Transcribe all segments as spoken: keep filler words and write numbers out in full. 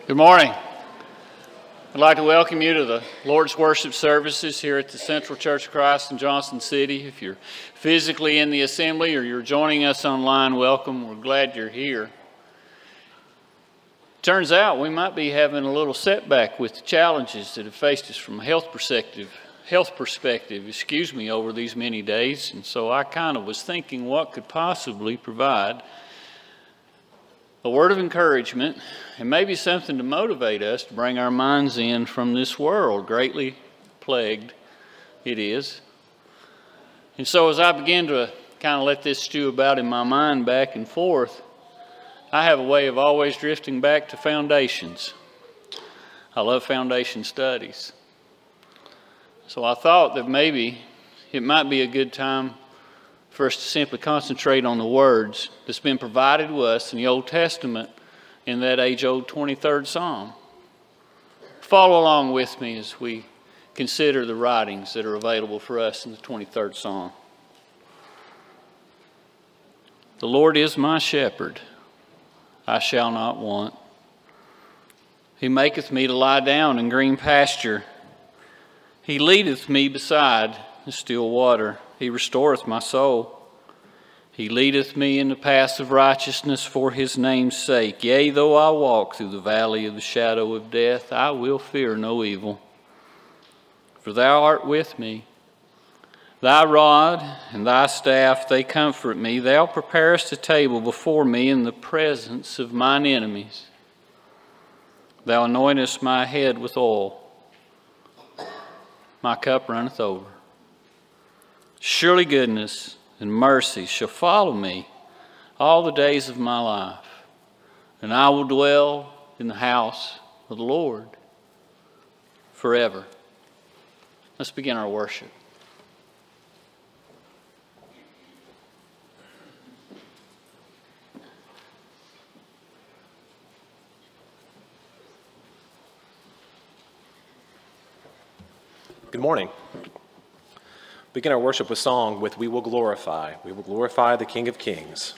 Good morning. I'd like to welcome you to the Lord's worship services here at the Central Church of Christ in Johnson City. If you're physically in the assembly or you're joining us online, welcome. We're glad you're here. Turns out we might be having a little setback with the challenges that have faced us from a health perspective, health perspective, excuse me, over these many days. And so I kind of was thinking what could possibly provide a word of encouragement and maybe something to motivate us to bring our minds in from this world, greatly plagued it is. And so as I begin to kind of let this stew about in my mind back and forth, I have a way of always drifting back to foundations. I love foundation studies. So I thought that maybe it might be a good time for us to simply concentrate on the words that's been provided to us in the Old Testament in that age-old twenty-third Psalm. Follow along with me as we consider the writings that are available for us in the twenty-third Psalm. The Lord is my shepherd, I shall not want. He maketh me to lie down in green pasture. He leadeth me beside the still water. He restoreth my soul. He leadeth me in the paths of righteousness for his name's sake. Yea, though I walk through the valley of the shadow of death, I will fear no evil. For thou art with me. Thy rod and thy staff, they comfort me. Thou preparest a table before me in the presence of mine enemies. Thou anointest my head with oil. My cup runneth over. Surely goodness and mercy shall follow me all the days of my life, and I will dwell in the house of the Lord forever. Let's begin our worship. Good morning. Begin our worship with song with We Will Glorify. We will glorify the King of Kings.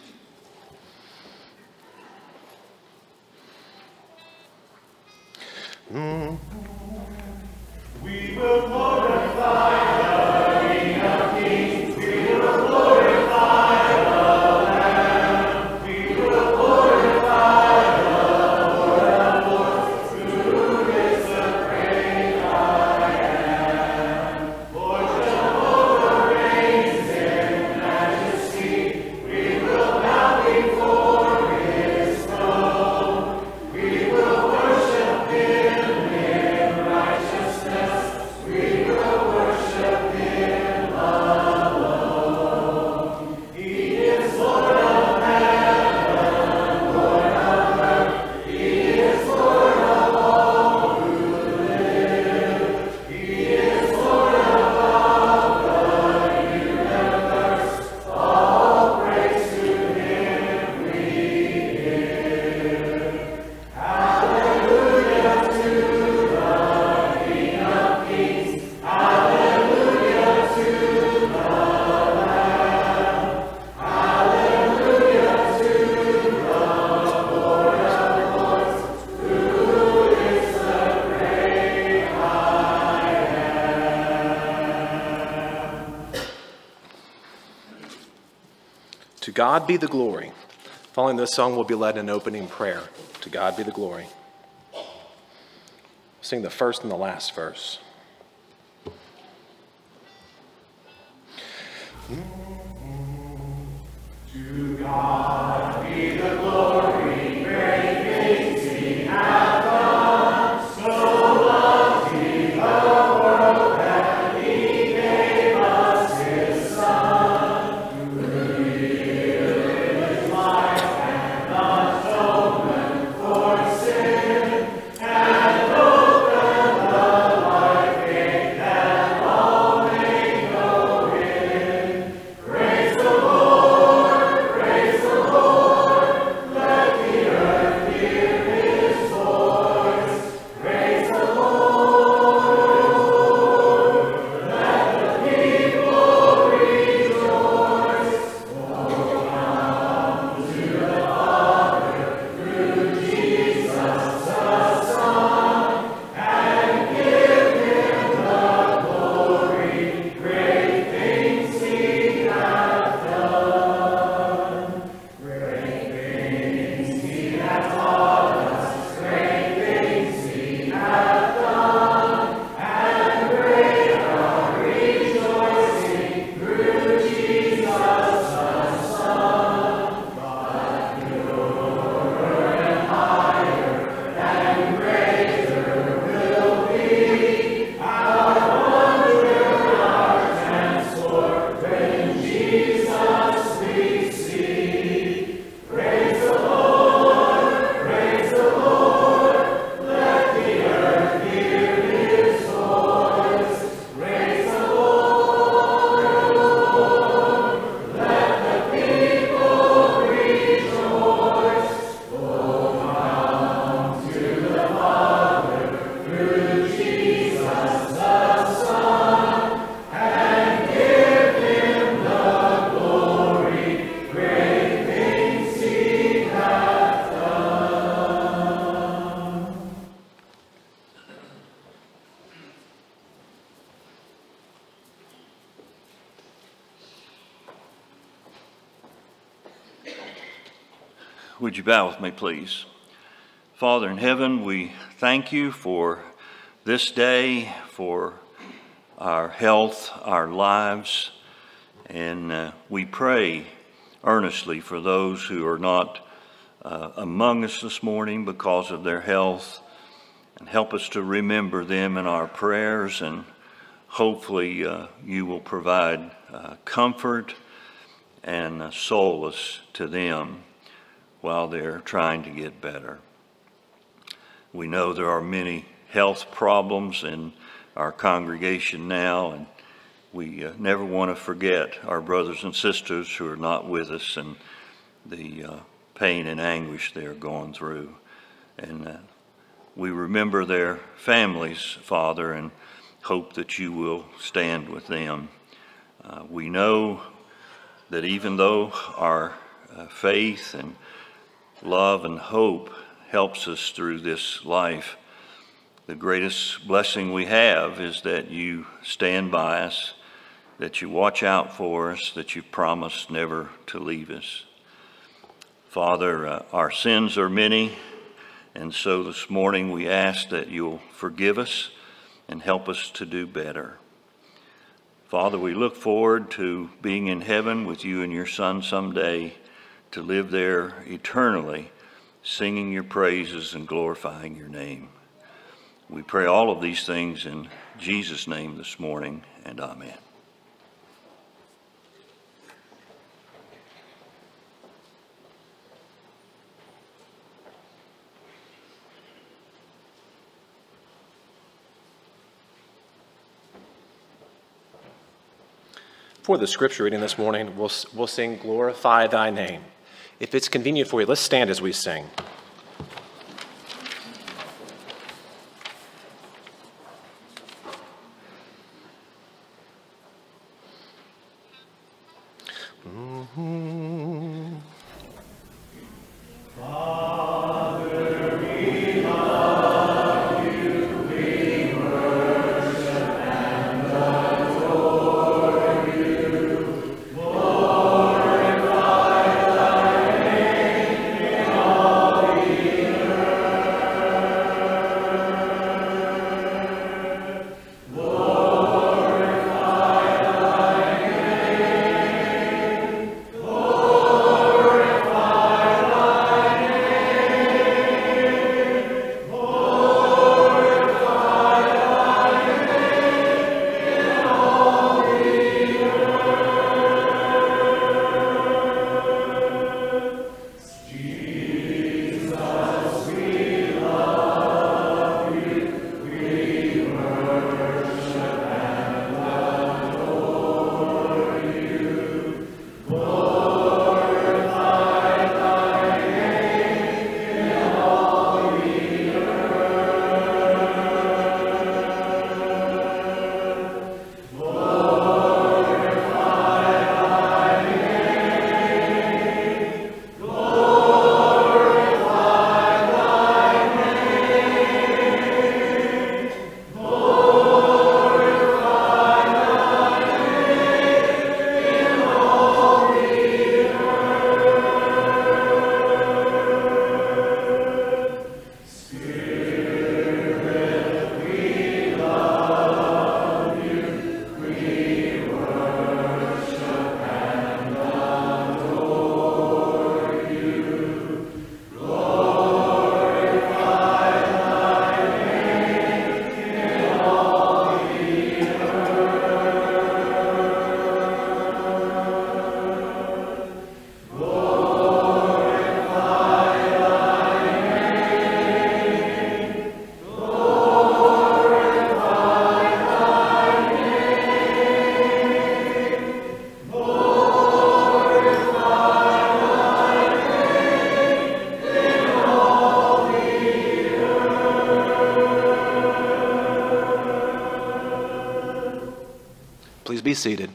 Mm. We will glorify the King of Kings. We will glorify the Lamb. We will glorify the Lord of Lords, who is the great I am. For Jehovah reigns in majesty. We will bow before his throne. We will worship him in righteousness. We will worship him alone. He is Lord of heaven, Lord of earth. He is Lord of all who live. He is Lord above the universe. All praise to him we give. Hallelujah to the King of Kings. Hallelujah to the Lamb. Hallelujah to the Lord of Lords, who is the great I am. To God be the glory. Following this song, we'll be led in opening prayer. To God be the glory. Sing the first and the last verse. To God be the glory, great things he hath done. So loved he the world that he gave us his Son, who yielded his life and atonement for sin, and opened the life gate that all may go in. Praise the Lord, praise the Lord, let Would you bow with me, please? Father in heaven, we thank you for this day, for our health, our lives, and uh, we pray earnestly for those who are not uh, among us this morning because of their health, and help us to remember them in our prayers, and hopefully uh, you will provide uh, comfort and uh, solace to them while they're trying to get better. We know there are many health problems in our congregation now, and we uh, never want to forget our brothers and sisters who are not with us and the uh, pain and anguish they're going through. And uh, we remember their families, Father, and hope that you will stand with them. Uh, we know that even though our uh, faith and love and hope helps us through this life, the greatest blessing we have is that you stand by us, that you watch out for us, that you promise never to leave us. Father, uh, our sins are many, and so this morning we ask that you'll forgive us and help us to do better. Father, we look forward to being in heaven with you and your Son someday, to live there eternally, singing your praises and glorifying your name. We pray all of these things in Jesus' name this morning, and amen. For the scripture reading this morning, we'll, we'll sing Glorify Thy Name. If it's convenient for you, let's stand as we sing. Mm-hmm. Father, we love you, we worship and adore you. Glorify thy name in all the earth. Glorify thy name. Glorify thy name. Glorify thy name in all the earth. Jesus, we love you, we worship and adore you. Glorify thy name in all the earth. Glorify thy name. Glorify thy name. Glorify thy name in all the earth. Spirit, we love you, we worship and adore you. Glorify thy name in all the earth. Glorify thy name. Glorify thy name. Glorify thy name in all the earth. Please be seated.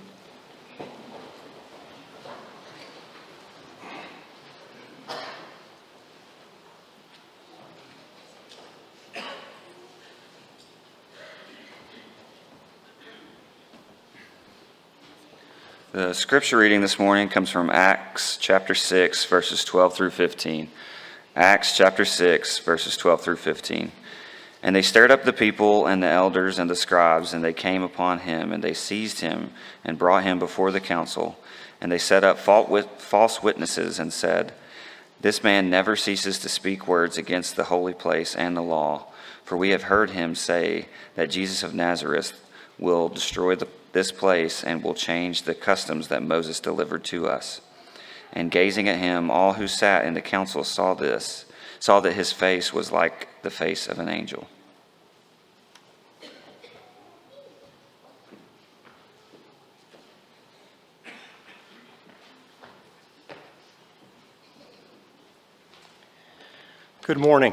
The scripture reading this morning comes from Acts chapter six, verses twelve through fifteen. Acts chapter six, verses twelve through fifteen. And they stirred up the people and the elders and the scribes, and they came upon him, and they seized him and brought him before the council. And they set up false witnesses and said, "This man never ceases to speak words against the holy place and the law. For we have heard him say that Jesus of Nazareth will destroy the, this place and will change the customs that Moses delivered to us." And gazing at him, all who sat in the council saw this, saw that his face was like the face of an angel. Good morning.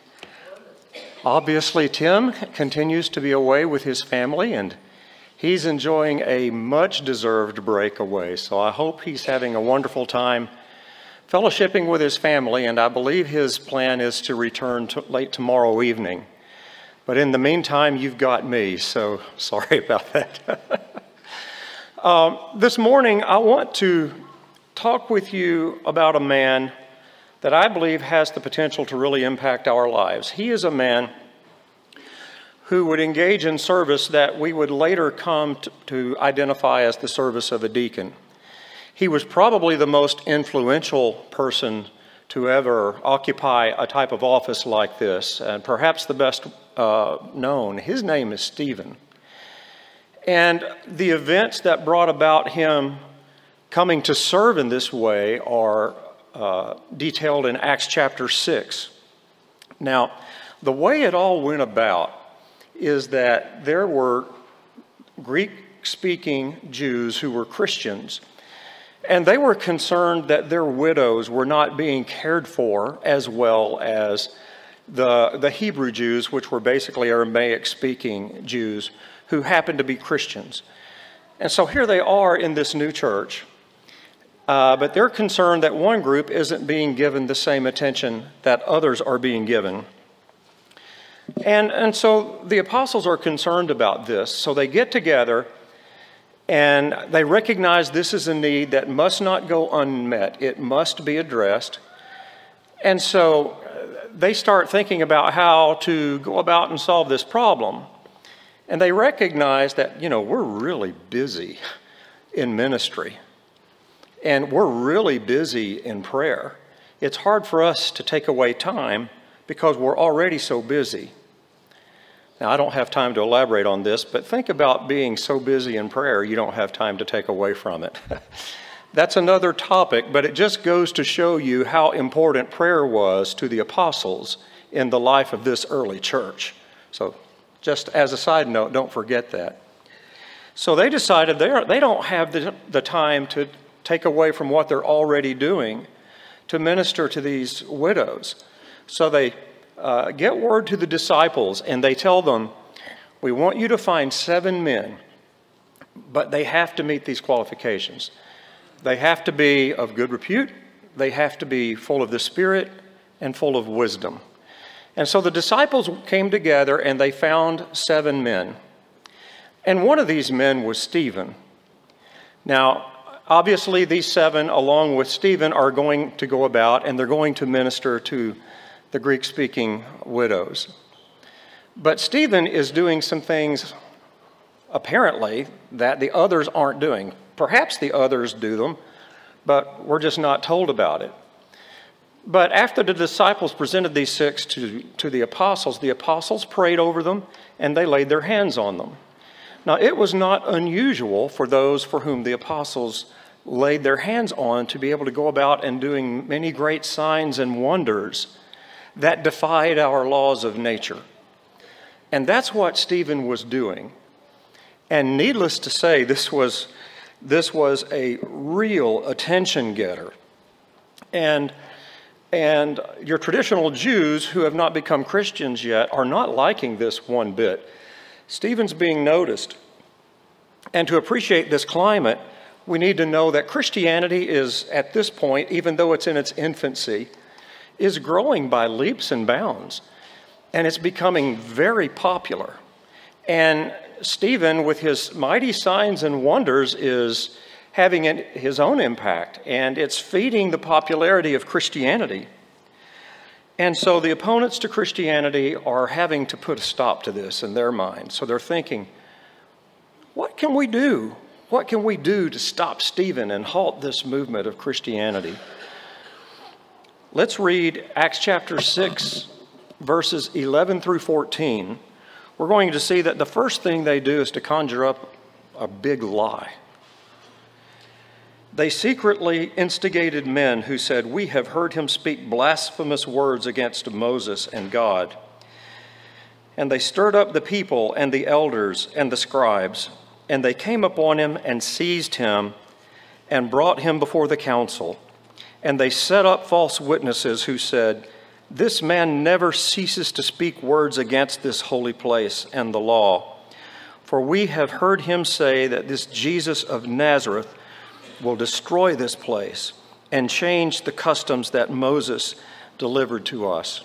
Obviously, Tim continues to be away with his family, and he's enjoying a much-deserved break away. So I hope he's having a wonderful time fellowshipping with his family, and I believe his plan is to return to late tomorrow evening. But in the meantime, you've got me, so sorry about that. um, this morning, I want to talk with you about a man that I believe has the potential to really impact our lives. He is a man who would engage in service that we would later come to, to identify as the service of a deacon. He was probably the most influential person to ever occupy a type of office like this, and perhaps the best uh, known. His name is Stephen. And the events that brought about him coming to serve in this way are Uh, detailed in Acts chapter six. Now, the way it all went about is that there were Greek-speaking Jews who were Christians, and they were concerned that their widows were not being cared for as well as the, the Hebrew Jews, which were basically Aramaic-speaking Jews who happened to be Christians. And so here they are in this new church. Uh, but they're concerned that one group isn't being given the same attention that others are being given. And, and so the apostles are concerned about this. So they get together and they recognize this is a need that must not go unmet. It must be addressed. And so they start thinking about how to go about and solve this problem. And they recognize that, you know, we're really busy in ministry. And we're really busy in prayer. It's hard for us to take away time because we're already so busy. Now, I don't have time to elaborate on this, but think about being so busy in prayer you don't have time to take away from it. That's another topic, but it just goes to show you how important prayer was to the apostles in the life of this early church. So just as a side note, don't forget that. So they decided they they don't have the, the time to take away from what they're already doing to minister to these widows. So they uh, get word to the disciples and they tell them, "We want you to find seven men, but they have to meet these qualifications. They have to be of good repute, they have to be full of the Spirit and full of wisdom." And so the disciples came together and they found seven men. And one of these men was Stephen. Now, obviously, these seven, along with Stephen, are going to go about and they're going to minister to the Greek-speaking widows. But Stephen is doing some things, apparently, that the others aren't doing. Perhaps the others do them, but we're just not told about it. But after the disciples presented these six to, to the apostles, the apostles prayed over them and they laid their hands on them. Now, it was not unusual for those for whom the apostles laid their hands on to be able to go about and doing many great signs and wonders that defied our laws of nature. And that's what Stephen was doing. And needless to say, this was, this was a real attention getter. And, and your traditional Jews who have not become Christians yet are not liking this one bit. Stephen's being noticed. And to appreciate this climate, we need to know that Christianity is, at this point, even though it's in its infancy, is growing by leaps and bounds. And it's becoming very popular. And Stephen, with his mighty signs and wonders, is, having an, his own impact, and it's feeding the popularity of Christianity. And so the opponents to Christianity are having to put a stop to this in their minds. So they're thinking, what can we do? What can we do to stop Stephen and halt this movement of Christianity? Let's read Acts chapter six, verses eleven through fourteen. We're going to see that the first thing they do is to conjure up a big lie. They secretly instigated men who said, "We have heard him speak blasphemous words against Moses and God." And they stirred up the people and the elders and the scribes, and they came upon him and seized him and brought him before the council. And they set up false witnesses who said, "This man never ceases to speak words against this holy place and the law. For we have heard him say that this Jesus of Nazareth will destroy this place and change the customs that Moses delivered to us."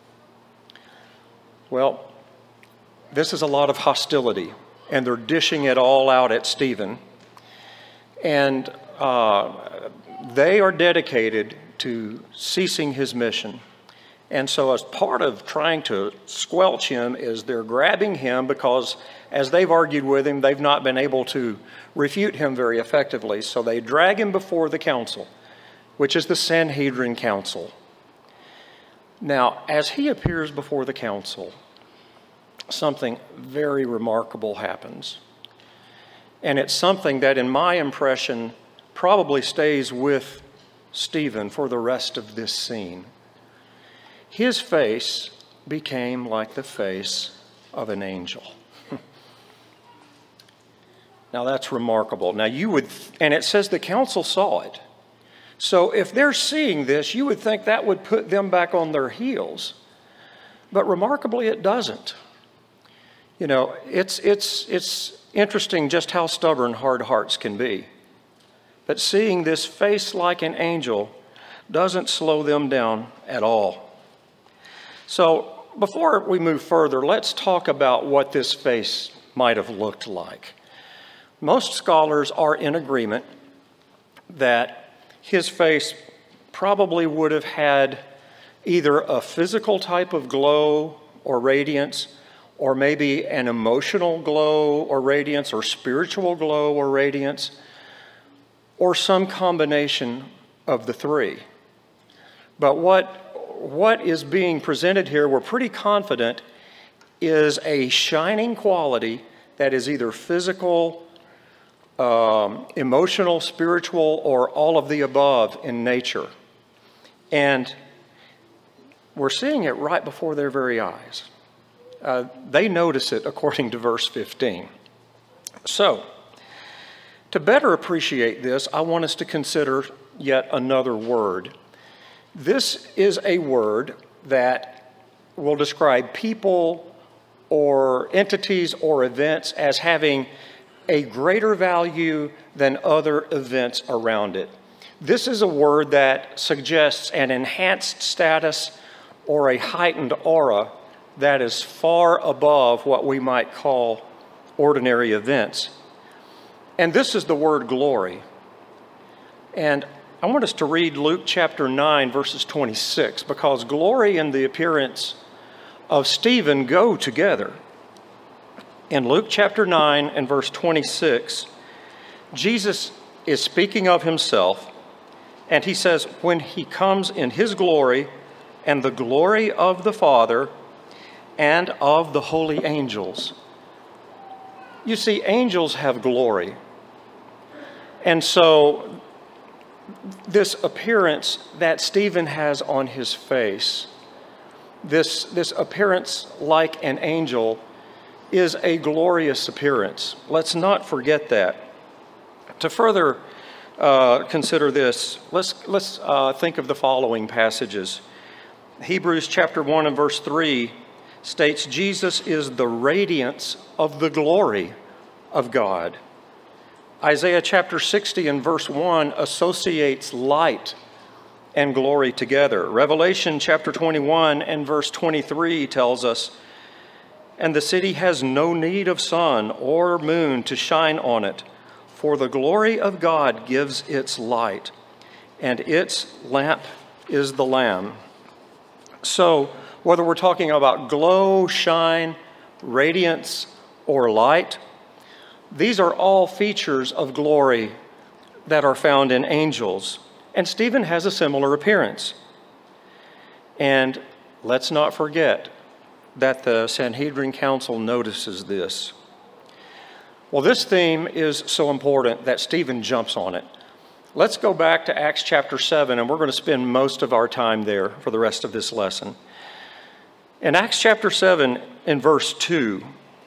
Well, this is a lot of hostility, and they're dishing it all out at Stephen. And uh, they are dedicated to ceasing his mission. And so as part of trying to squelch him is they're grabbing him because, as they've argued with him, they've not been able to refute him very effectively. So they drag him before the council, which is the Sanhedrin Council. Now, as he appears before the council, something very remarkable happens. And it's something that, in my impression, probably stays with Stephen for the rest of this scene. His face became like the face of an angel. Now that's remarkable. Now you would, and it says the council saw it. So if they're seeing this, you would think that would put them back on their heels. But remarkably, it doesn't. You know, it's, it's, it's interesting just how stubborn hard hearts can be. But seeing this face like an angel doesn't slow them down at all. So before we move further, let's talk about what this face might have looked like. Most scholars are in agreement that his face probably would have had either a physical type of glow or radiance, or maybe an emotional glow or radiance, or spiritual glow or radiance, or some combination of the three. But what What is being presented here, we're pretty confident, is a shining quality that is either physical, um, emotional, spiritual, or all of the above in nature. And we're seeing it right before their very eyes. Uh, they notice it according to verse fifteen. So, to better appreciate this, I want us to consider yet another word. This is a word that will describe people or entities or events as having a greater value than other events around it. This is a word that suggests an enhanced status or a heightened aura that is far above what we might call ordinary events. And this is the word glory. And I want us to read Luke chapter nine, verses twenty-six, because glory and the appearance of Stephen go together. In Luke chapter nine and verse twenty-six, Jesus is speaking of himself, and he says, when he comes in his glory and the glory of the Father and of the holy angels. You see, angels have glory. And so this appearance that Stephen has on his face, this, this appearance like an angel, is a glorious appearance. Let's not forget that. To further uh, consider this, let's, let's uh, think of the following passages. Hebrews chapter one and verse three states, Jesus is the radiance of the glory of God. Isaiah chapter sixty and verse one associates light and glory together. Revelation chapter twenty-one and verse twenty-three tells us, and the city has no need of sun or moon to shine on it, For the glory of God gives its light, and its lamp is the Lamb. So, whether we're talking about glow, shine, radiance, or light, these are all features of glory that are found in angels. And Stephen has a similar appearance. And let's not forget that the Sanhedrin Council notices this. Well, this theme is so important that Stephen jumps on it. Let's go back to Acts chapter seven, and we're going to spend most of our time there for the rest of this lesson. In Acts chapter seven, in verse two,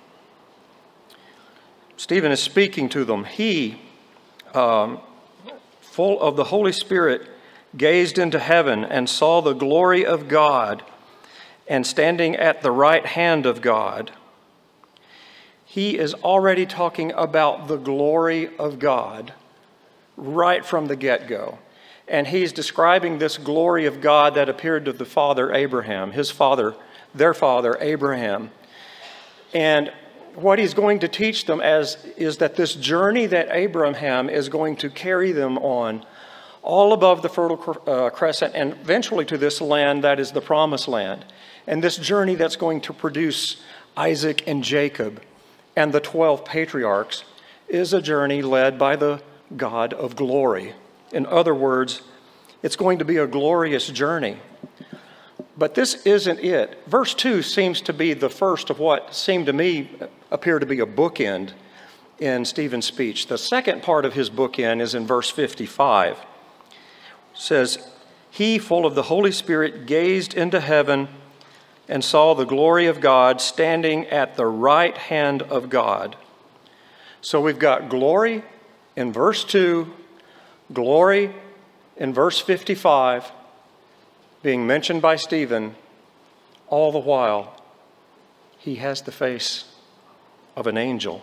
Stephen is speaking to them. He, um, full of the Holy Spirit, gazed into heaven and saw the glory of God, and standing at the right hand of God. He is already talking about the glory of God right from the get-go. And he's describing this glory of God that appeared to the father Abraham, his father, their father Abraham. And what he's going to teach them as is that this journey that Abraham is going to carry them on all above the Fertile uh, Crescent and eventually to this land that is the Promised Land. And this journey that's going to produce Isaac and Jacob and the twelve patriarchs is a journey led by the God of glory. In other words, it's going to be a glorious journey. But this isn't it. Verse two seems to be the first of what seemed to me appear to be a bookend in Stephen's speech. The second part of his bookend is in verse fifty-five. It says, he, full of the Holy Spirit, gazed into heaven and saw the glory of God standing at the right hand of God. So we've got glory in verse two, glory in verse fifty-five, being mentioned by Stephen, all the while he has the face of an angel.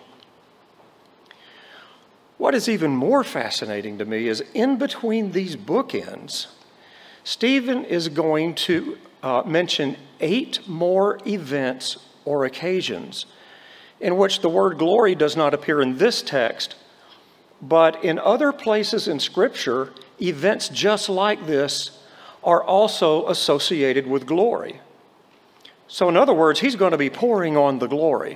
What is even more fascinating to me is in between these bookends, Stephen is going to uh, mention eight more events or occasions in which the word glory does not appear in this text, but in other places in Scripture, events just like this are also associated with glory. So in other words, he's going to be pouring on the glory.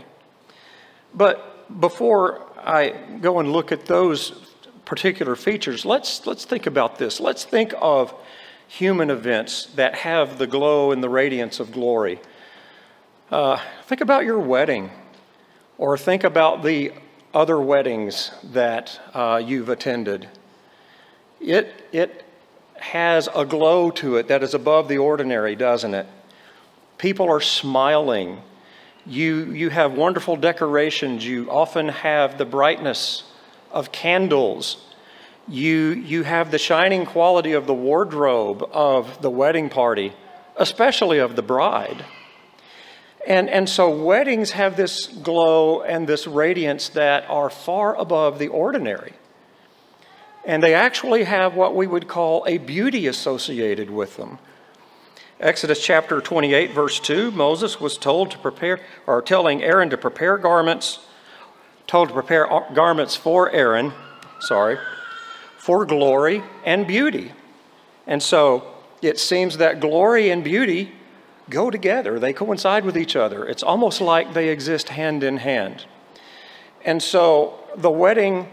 But before I go and look at those particular features, let's, let's think about this. Let's think of human events that have the glow and the radiance of glory. Uh, think about your wedding, or think about the other weddings that uh, you've attended. It, it has a glow to it that is above the ordinary, doesn't it? People are smiling. You, you have wonderful decorations. You often have the brightness of candles. You, you have the shining quality of the wardrobe of the wedding party, especially of the bride. And, and so weddings have this glow and this radiance that are far above the ordinary. And they actually have what we would call a beauty associated with them. Exodus chapter twenty-eight, verse two, Moses was told to prepare, or telling Aaron to prepare garments, told to prepare garments for Aaron, sorry, for glory and beauty. And so it seems that glory and beauty go together. They coincide with each other. It's almost like they exist hand in hand. And so the wedding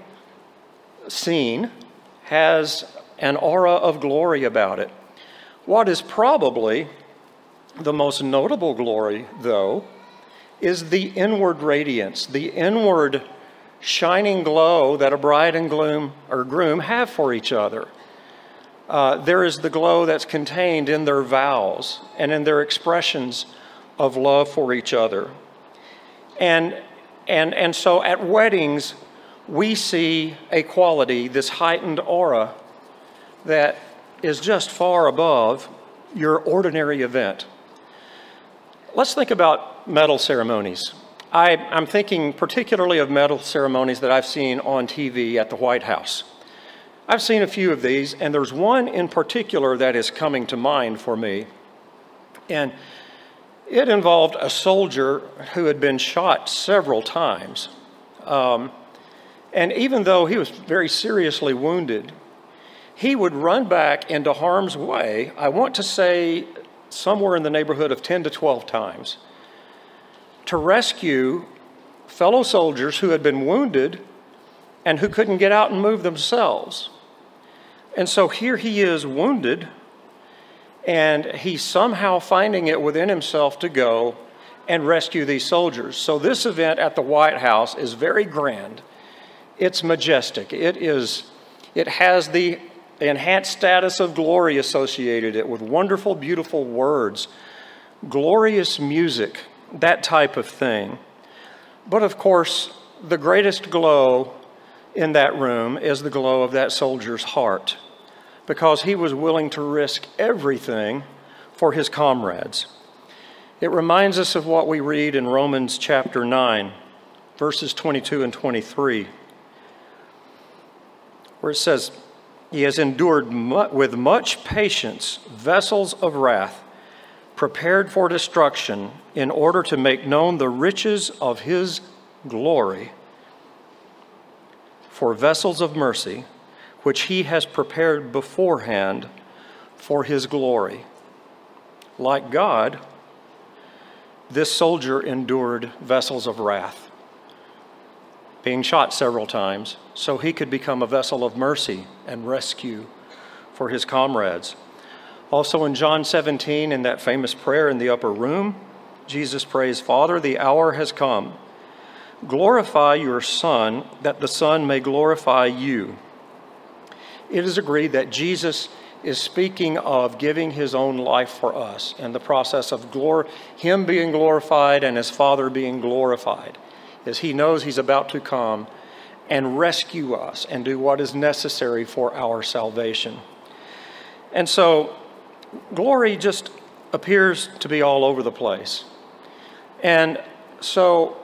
scene has an aura of glory about it. What is probably the most notable glory, though, is the inward radiance, the inward shining glow that a bride and gloom, or groom have for each other. Uh, there is the glow that's contained in their vows and in their expressions of love for each other. And, and, and so at weddings, we see a quality, this heightened aura, that is just far above your ordinary event. Let's think about medal ceremonies. I, I'm thinking particularly of medal ceremonies that I've seen on T V at the White House. I've seen a few of these, and there's one in particular that is coming to mind for me. And it involved a soldier who had been shot several times. Um, And even though he was very seriously wounded, he would run back into harm's way, I want to say somewhere in the neighborhood of ten to twelve times, to rescue fellow soldiers who had been wounded and who couldn't get out and move themselves. And so here he is wounded, and he's somehow finding it within himself to go and rescue these soldiers. So this event at the White House is very grand. It's majestic. It is, it has the enhanced status of glory associated it with wonderful, beautiful words, glorious music, that type of thing. But of course, the greatest glow in that room is the glow of that soldier's heart, because he was willing to risk everything for his comrades. It reminds us of what we read in Romans chapter nine, verses twenty-two and twenty-three, where it says, "He has endured mu- with much patience vessels of wrath, prepared for destruction, in order to make known the riches of his glory, for vessels of mercy, which he has prepared beforehand for his glory." Like God, this soldier endured vessels of wrath, being shot several times, so he could become a vessel of mercy and rescue for his comrades. Also in John seventeen, in that famous prayer in the upper room, Jesus prays, "Father, the hour has come. Glorify your Son, that the Son may glorify you." It is agreed that Jesus is speaking of giving his own life for us and the process of glor- him being glorified and his Father being glorified, as he knows he's about to come and rescue us and do what is necessary for our salvation. And so glory just appears to be all over the place. And so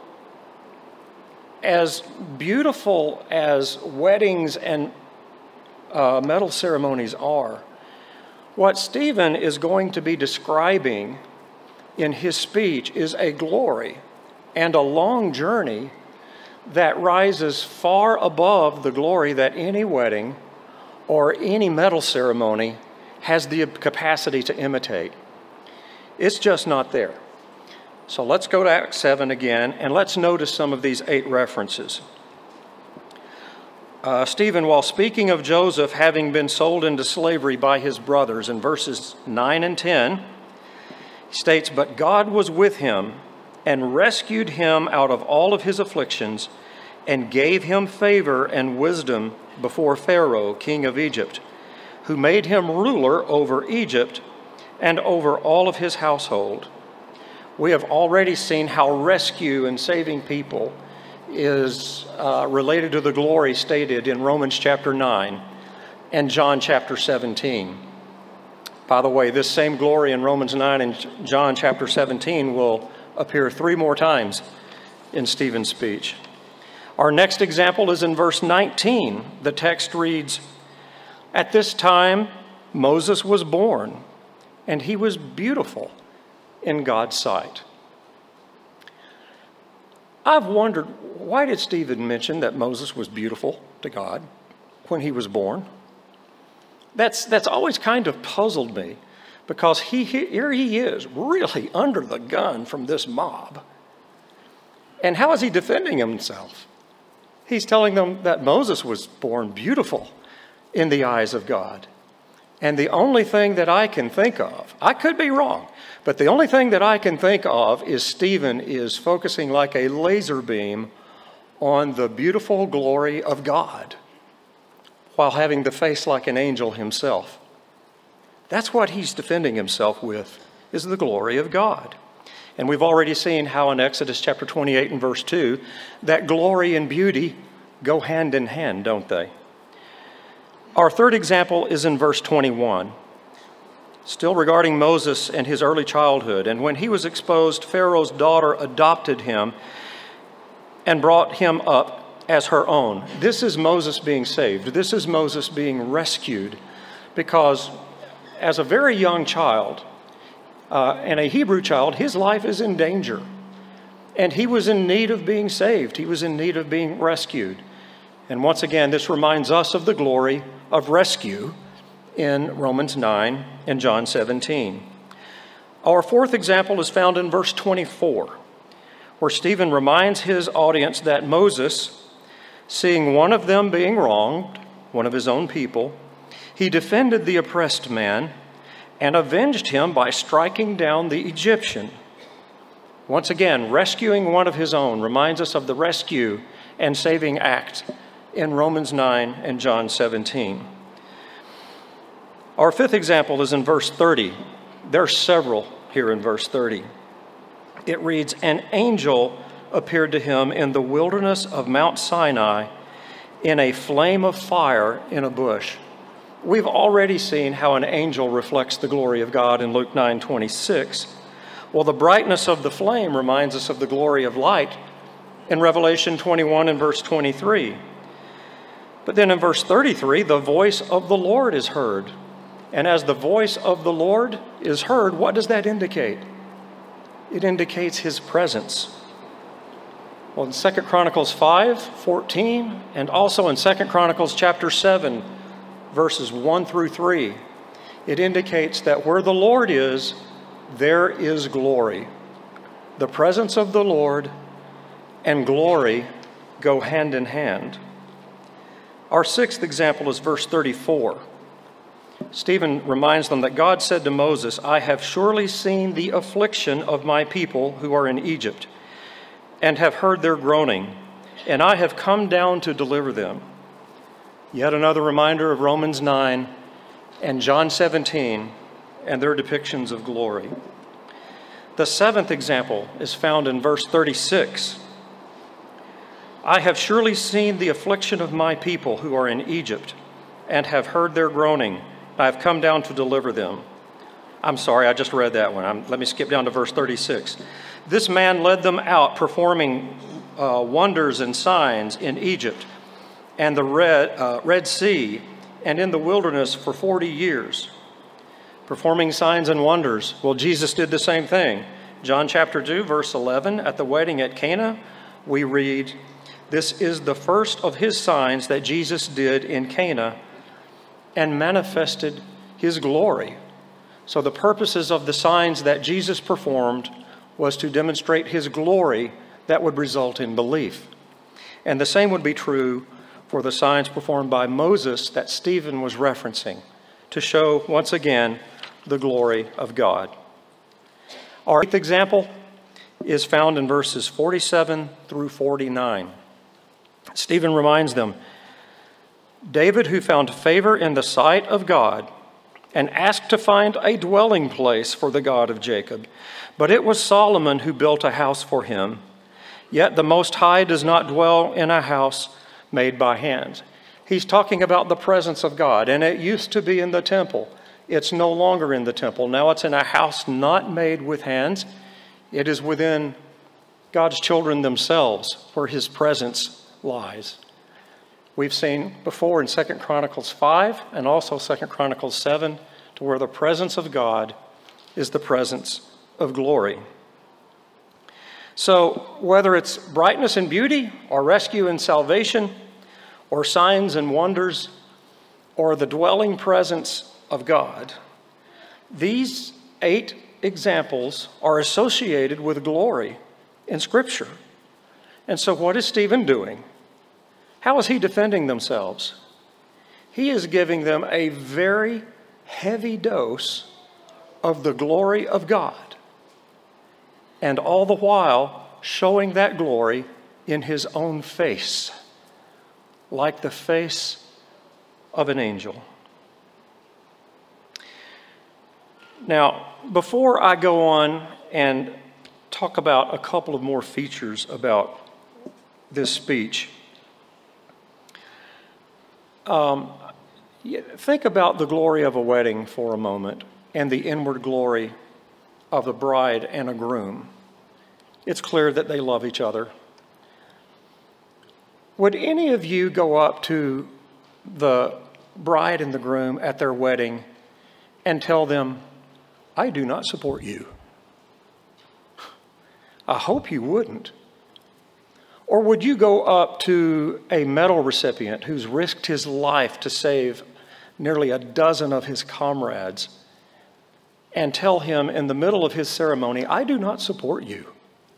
as beautiful as weddings and uh, medal ceremonies are, what Stephen is going to be describing in his speech is a glory and a long journey that rises far above the glory that any wedding or any medal ceremony has the capacity to imitate. It's just not there. So let's go to Acts seven again, and let's notice some of these eight references. Uh, Stephen, while speaking of Joseph having been sold into slavery by his brothers, in verses nine and ten, states, "But God was with him and rescued him out of all of his afflictions and gave him favor and wisdom before Pharaoh, king of Egypt, who made him ruler over Egypt and over all of his household." We have already seen how rescue and saving people is uh, related to the glory stated in Romans chapter nine and John chapter seventeen. By the way, this same glory in Romans nine and John chapter seventeen will appear three more times in Stephen's speech. Our next example is in verse nineteen. The text reads, "At this time Moses was born, and he was beautiful in God's sight." I've wondered, why did Stephen mention that Moses was beautiful to God when he was born? That's, that's always kind of puzzled me, because he, here he is, really under the gun from this mob. And how is he defending himself? He's telling them that Moses was born beautiful in the eyes of God. And the only thing that I can think of, I could be wrong, but the only thing that I can think of is Stephen is focusing like a laser beam on the beautiful glory of God while having the face like an angel himself. That's what he's defending himself with, is the glory of God. And we've already seen how in Exodus chapter twenty-eight and verse two, that glory and beauty go hand in hand, don't they? Our third example is in verse twenty-one, still regarding Moses and his early childhood. "And when he was exposed, Pharaoh's daughter adopted him and brought him up as her own." This is Moses being saved. This is Moses being rescued, because as a very young child, uh, and a Hebrew child, his life is in danger. And he was in need of being saved. He was in need of being rescued. And once again, this reminds us of the glory of rescue in Romans nine and John seventeen. Our fourth example is found in verse twenty-four, where Stephen reminds his audience that Moses, seeing one of them being wronged, one of his own people, he defended the oppressed man and avenged him by striking down the Egyptian. Once again, rescuing one of his own reminds us of the rescue and saving act in Romans nine and John seventeen. Our fifth example is in verse thirty. There are several here in verse thirty. It reads, "An angel appeared to him in the wilderness of Mount Sinai in a flame of fire in a bush." We've already seen how an angel reflects the glory of God in Luke nine twenty-six. Well, the brightness of the flame reminds us of the glory of light in Revelation twenty-one and verse twenty-three. But then in verse thirty-three, the voice of the Lord is heard. And as the voice of the Lord is heard, what does that indicate? It indicates his presence. Well, in Second Chronicles five fourteen, and also in Second Chronicles chapter seven, verses one through three, it indicates that where the Lord is, there is glory. The presence of the Lord and glory go hand in hand. Our sixth example is verse thirty-four. Stephen reminds them that God said to Moses, "I have surely seen the affliction of my people who are in Egypt, and have heard their groaning, and I have come down to deliver them." Yet another reminder of Romans nine and John seventeen and their depictions of glory. The seventh example is found in verse thirty-six. "I have surely seen the affliction of my people who are in Egypt, and have heard their groaning. I have come down to deliver them." I'm sorry, I just read that one. I'm, let me skip down to verse thirty-six. "This man led them out, performing uh, wonders and signs in Egypt and the Red, uh, Red Sea, and in the wilderness for forty years. Performing signs and wonders. Well, Jesus did the same thing. John chapter two, verse eleven, at the wedding at Cana, we read, "This is the first of his signs that Jesus did in Cana, and manifested his glory." So the purposes of the signs that Jesus performed was to demonstrate his glory that would result in belief. And the same would be true for the signs performed by Moses that Stephen was referencing, to show once again the glory of God. Our eighth example is found in verses forty-seven through forty-nine. Stephen reminds them, "David, who found favor in the sight of God and asked to find a dwelling place for the God of Jacob, but it was Solomon who built a house for him. Yet the Most High does not dwell in a house made by hands." He's talking about the presence of God, and it used to be in the temple. It's no longer in the temple. Now it's in a house not made with hands. It is within God's children themselves where his presence lies. We've seen before in Second Chronicles five and also Second Chronicles seven to where the presence of God is the presence of glory. So whether it's brightness and beauty or rescue and salvation or signs and wonders or the dwelling presence of God, these eight examples are associated with glory in Scripture. And so what is Stephen doing? How is he defending themselves? He is giving them a very heavy dose of the glory of God, and all the while showing that glory in his own face, like the face of an angel. Now, before I go on and talk about a couple of more features about this speech, Um, think about the glory of a wedding for a moment and the inward glory of the bride and a groom. It's clear that they love each other. Would any of you go up to the bride and the groom at their wedding and tell them, "I do not support you"? I hope you wouldn't. Or would you go up to a medal recipient who's risked his life to save nearly a dozen of his comrades and tell him in the middle of his ceremony, I do not support you?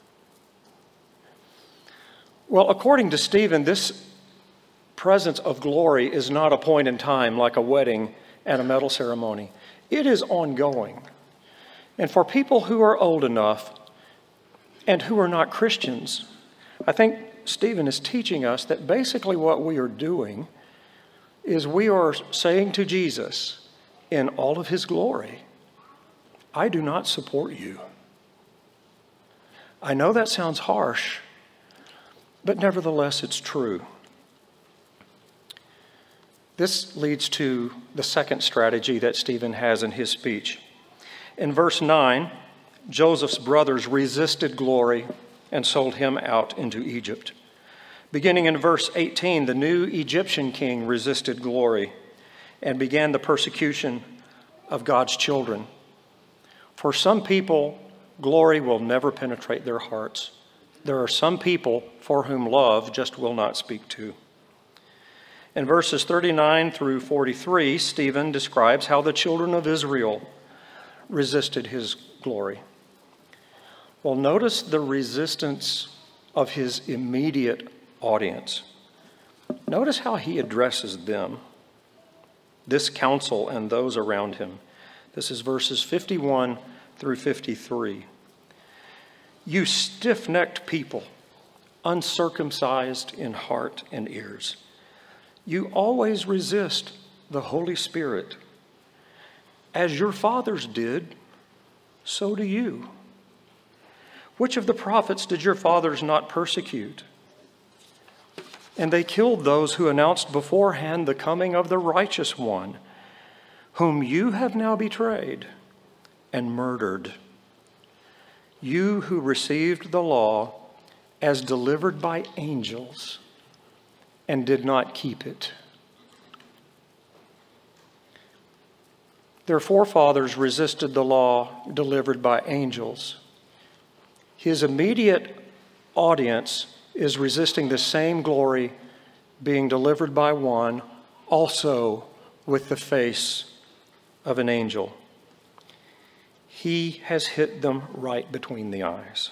Well, according to Stephen, this presence of glory is not a point in time like a wedding and a medal ceremony. It is ongoing. And for people who are old enough and who are not Christians, I think Stephen is teaching us that basically what we are doing is we are saying to Jesus in all of his glory, I do not support you. I know that sounds harsh, but nevertheless it's true. This leads to the second strategy that Stephen has in his speech. In verse nine, Joseph's brothers resisted glory and sold him out into Egypt. Beginning in verse eighteen, the new Egyptian king resisted glory and began the persecution of God's children. For some people, glory will never penetrate their hearts. There are some people for whom love just will not speak to. In verses thirty-nine through forty-three, Stephen describes how the children of Israel resisted his glory. Well, notice the resistance of his immediate audience. Notice how he addresses them, this council and those around him. This is verses fifty-one through fifty-three. You stiff-necked people, uncircumcised in heart and ears, you always resist the Holy Spirit. As your fathers did, so do you. Which of the prophets did your fathers not persecute? And they killed those who announced beforehand the coming of the righteous one, whom you have now betrayed and murdered. You who received the law as delivered by angels and did not keep it. Their forefathers resisted the law delivered by angels. His immediate audience is resisting the same glory being delivered by one, also with the face of an angel. He has hit them right between the eyes.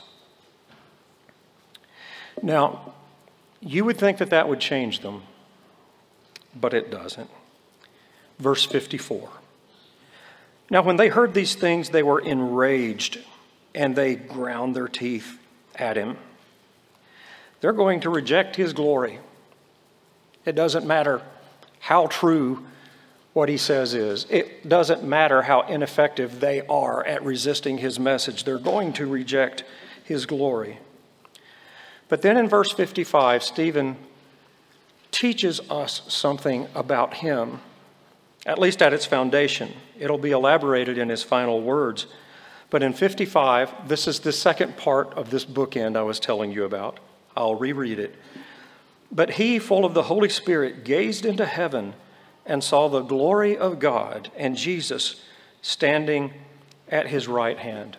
Now, you would think that that would change them, but it doesn't. Verse fifty-four. Now, when they heard these things, they were enraged, and they ground their teeth at him. They're going to reject his glory. It doesn't matter how true what he says is. It doesn't matter how ineffective they are at resisting his message. They're going to reject his glory. But then in verse fifty-five, Stephen teaches us something about him, at least at its foundation. It'll be elaborated in his final words. But in fifty-five, this is the second part of this bookend I was telling you about. I'll reread it. But he, full of the Holy Spirit, gazed into heaven and saw the glory of God and Jesus standing at his right hand.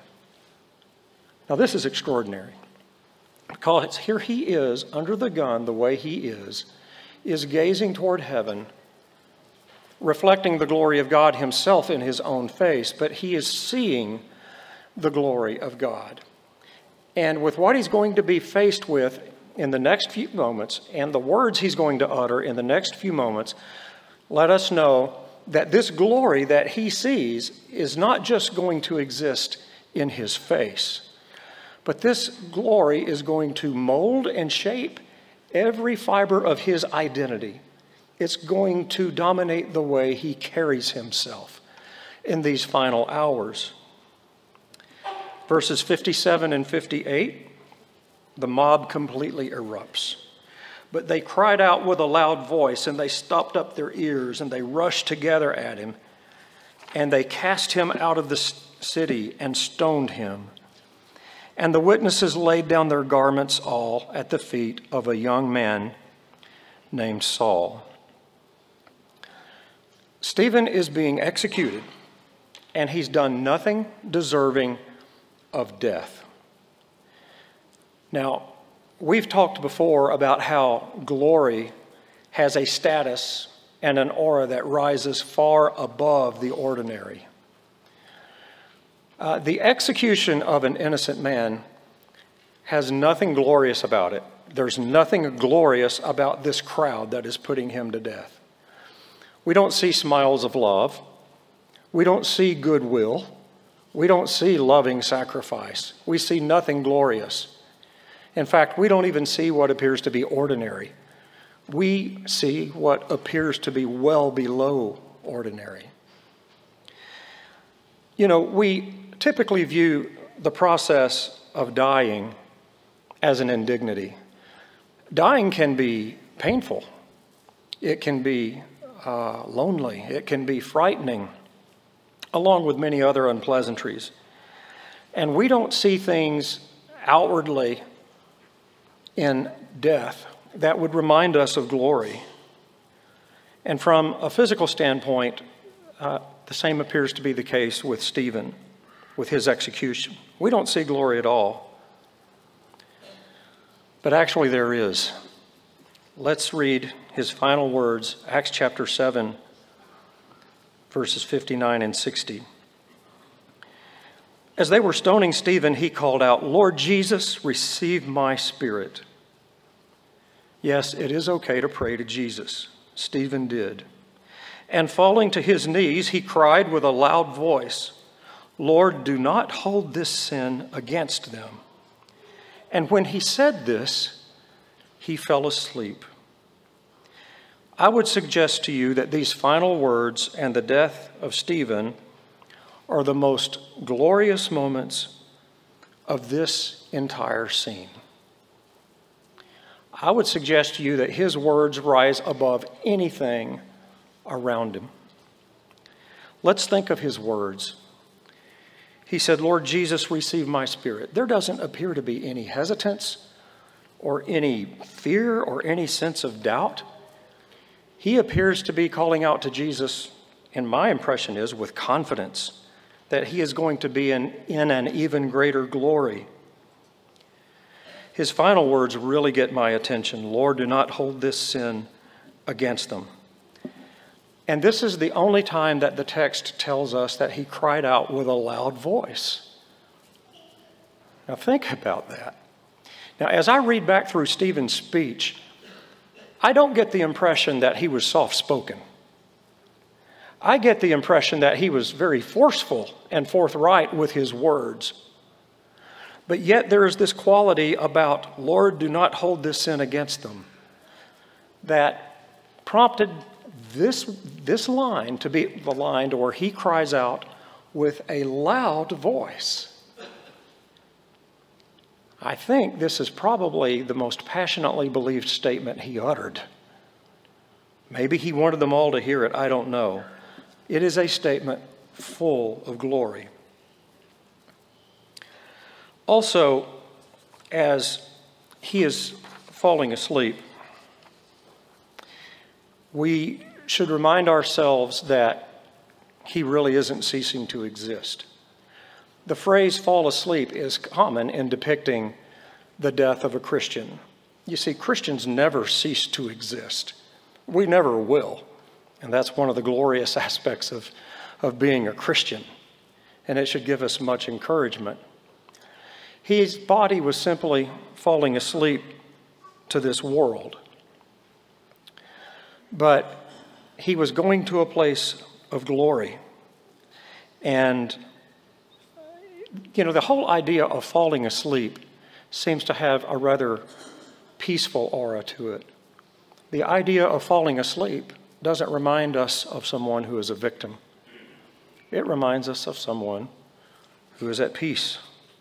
Now this is extraordinary, because here he is under the gun, the way he is, is gazing toward heaven, reflecting the glory of God himself in his own face, but he is seeing the glory of God. And with what he's going to be faced with in the next few moments and the words he's going to utter in the next few moments, let us know that this glory that he sees is not just going to exist in his face, but this glory is going to mold and shape every fiber of his identity. It's going to dominate the way he carries himself in these final hours. Verses fifty-seven and fifty-eight, the mob completely erupts. But they cried out with a loud voice, and they stopped up their ears, and they rushed together at him, and they cast him out of the city and stoned him. And the witnesses laid down their garments all at the feet of a young man named Saul. Stephen is being executed, and he's done nothing deserving of death. Now, we've talked before about how glory has a status and an aura that rises far above the ordinary. Uh, the execution of an innocent man has nothing glorious about it. There's nothing glorious about this crowd that is putting him to death. We don't see smiles of love. We don't see goodwill. We don't see loving sacrifice. We see nothing glorious. In fact, we don't even see what appears to be ordinary. We see what appears to be well below ordinary. You know, we typically view the process of dying as an indignity. Dying can be painful. It can be uh, lonely. It can be frightening, along with many other unpleasantries. And we don't see things outwardly in death that would remind us of glory. And from a physical standpoint, uh, the same appears to be the case with Stephen, with his execution. We don't see glory at all. But actually there is. Let's read his final words, Acts chapter seven, verses fifty-nine and sixty. As they were stoning Stephen, he called out, "Lord Jesus, receive my spirit." Yes, it is okay to pray to Jesus. Stephen did. And falling to his knees, he cried with a loud voice, "Lord, do not hold this sin against them." And when he said this, he fell asleep. I would suggest to you that these final words and the death of Stephen are the most glorious moments of this entire scene. I would suggest to you that his words rise above anything around him. Let's think of his words. He said, "Lord Jesus, receive my spirit." There doesn't appear to be any hesitance or any fear or any sense of doubt. He appears to be calling out to Jesus, and my impression is with confidence, that he is going to be in, in an even greater glory. His final words really get my attention. "Lord, do not hold this sin against them." And this is the only time that the text tells us that he cried out with a loud voice. Now think about that. Now, as I read back through Stephen's speech, I don't get the impression that he was soft-spoken. I get the impression that he was very forceful and forthright with his words. But yet there is this quality about, "Lord, do not hold this sin against them," that prompted this, this line to be the line to where he cries out with a loud voice. I think this is probably the most passionately believed statement he uttered. Maybe he wanted them all to hear it, I don't know. It is a statement full of glory. Also, as he is falling asleep, we should remind ourselves that he really isn't ceasing to exist. The phrase "fall asleep" is common in depicting the death of a Christian. You see, Christians never cease to exist. We never will. And that's one of the glorious aspects of, of being a Christian. And it should give us much encouragement. His body was simply falling asleep to this world. But he was going to a place of glory. And, you know, the whole idea of falling asleep seems to have a rather peaceful aura to it. The idea of falling asleep doesn't remind us of someone who is a victim. It reminds us of someone who is at peace.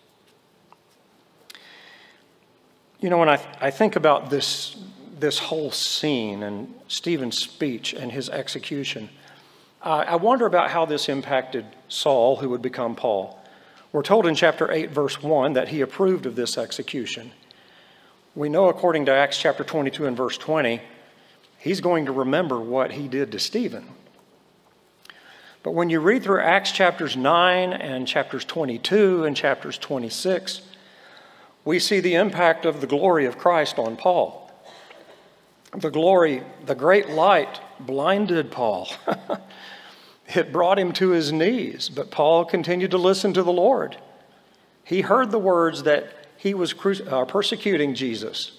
You know, when I, th- I think about this, this whole scene and Stephen's speech and his execution, uh, I wonder about how this impacted Saul, who would become Paul. We're told in chapter eight, verse one, that he approved of this execution. We know, according to Acts chapter twenty-two and verse twenty, he's going to remember what he did to Stephen. But when you read through Acts chapters nine and chapters twenty-two and chapters twenty-six, we see the impact of the glory of Christ on Paul. The glory, the great light blinded Paul. It brought him to his knees, but Paul continued to listen to the Lord. He heard the words that he was cru- uh, persecuting Jesus.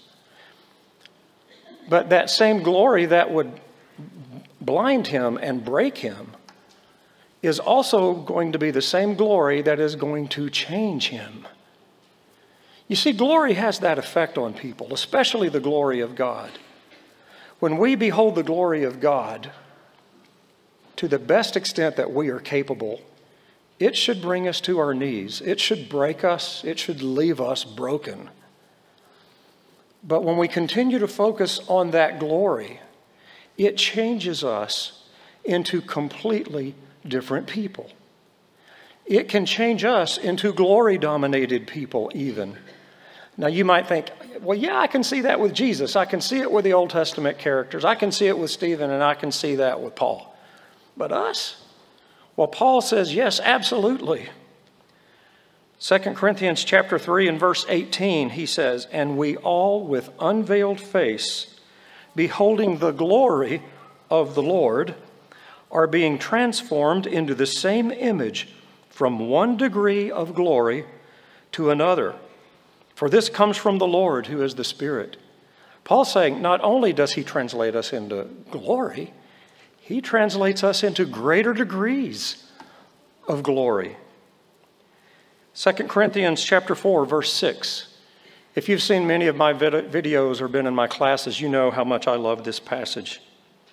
But that same glory that would blind him and break him is also going to be the same glory that is going to change him. You see, glory has that effect on people, especially the glory of God. When we behold the glory of God, to the best extent that we are capable, it should bring us to our knees. It should break us. It should leave us broken. But when we continue to focus on that glory, it changes us into completely different people. It can change us into glory-dominated people even. Now you might think, well, yeah, I can see that with Jesus. I can see it with the Old Testament characters. I can see it with Stephen, and I can see that with Paul. But us? Well, Paul says, yes, absolutely. Second Corinthians chapter three and verse eighteen, he says, and we all with unveiled face, beholding the glory of the Lord, are being transformed into the same image from one degree of glory to another. For this comes from the Lord, who is the Spirit. Paul's saying not only does he translate us into glory, he translates us into greater degrees of glory. Second Corinthians chapter four, verse six. If you've seen many of my vid- videos or been in my classes, you know how much I love this passage.